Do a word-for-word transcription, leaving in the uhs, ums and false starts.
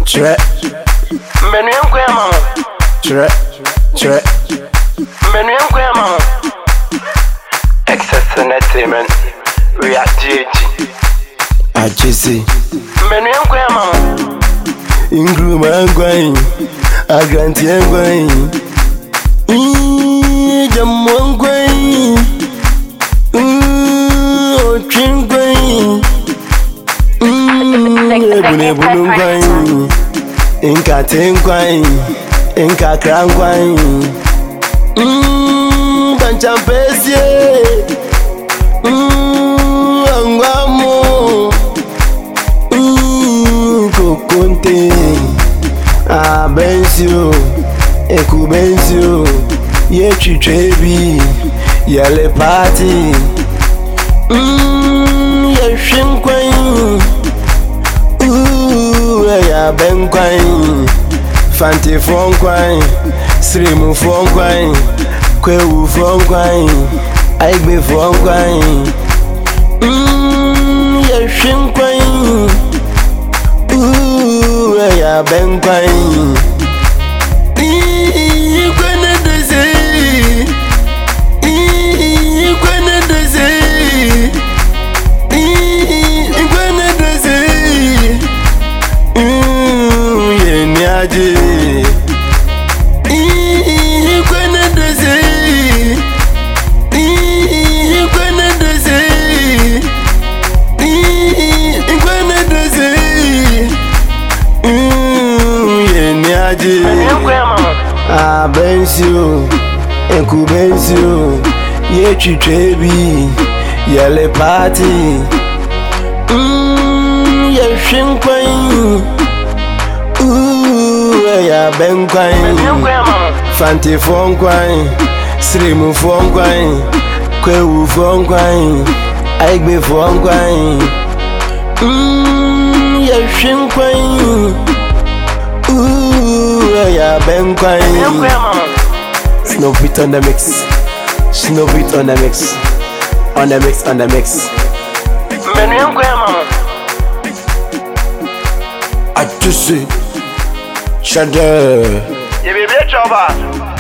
Tre. Menu yangu ya mama. Tre. Tre. Menu yangu ya mama. Excess entertainment. We are G G. A J C. Menu yangu ya mama. Ingrum angwai. Agranti angwai. Ii jamu angwai. Ii ochingwai. Ii ebune bunungwai. Inka tengwai. Inka krangwai. Mmm, banchampesye. Mmm, angwamo. Mmm, kokonte. Ah, bensio. Eku bensio. Ye chichebi. Yale party. Mmm, ye shimkwai. Ooh, ya benkwai. Fanti fonkwai. Srimu fonkwai. Kwewu fonkwai. Aigbe fonkwai. Mmm, ya shimkwai. Ooh, ya benkwai. Ii, kwene dese. Ii, kwene dese. Ii, kwene dese. Mmm, ye niaje. Ii, kwene dese. Ii, kwene dese. Ii, kwene dese. Mmm, ye niaje. Menu yangu ya mama. Ah, bensio, enku bensio, ye chichebi, yale party. Mmm, ye shimkwai. Ooh, ya benkwai. Menu yangu ya mama. Fanti fonkwai, srimu fonkwai, kwewu fonkwai, aigbe fonkwai. Mmm, ye shimkwai. Ooh, ya benkwai. Menu yangu ya mama. Snow beat on the mix. Snow beat on the mix. On the mix, on the mix. Menu yangu ya mama. A J C. Shadow. Ye bebe choba.